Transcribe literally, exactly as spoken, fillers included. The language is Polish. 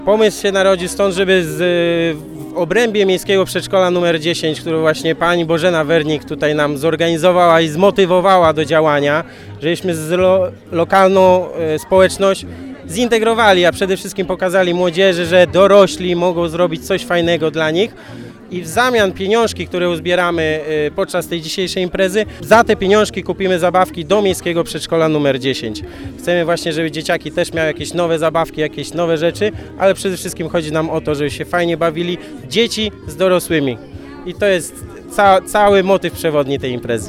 Pomysł się narodził stąd, żeby z, w obrębie Miejskiego Przedszkola numer dziesięć, które właśnie pani Bożena Wernik tutaj nam zorganizowała i zmotywowała do działania, żebyśmy z lo, lokalną e, społeczność zintegrowali, a przede wszystkim pokazali młodzieży, że dorośli mogą zrobić coś fajnego dla nich. I w zamian pieniążki, które uzbieramy podczas tej dzisiejszej imprezy, za te pieniążki kupimy zabawki do Miejskiego Przedszkola numer dziesięć. Chcemy właśnie, żeby dzieciaki też miały jakieś nowe zabawki, jakieś nowe rzeczy, ale przede wszystkim chodzi nam o to, żeby się fajnie bawili dzieci z dorosłymi. I to jest ca cały motyw przewodni tej imprezy.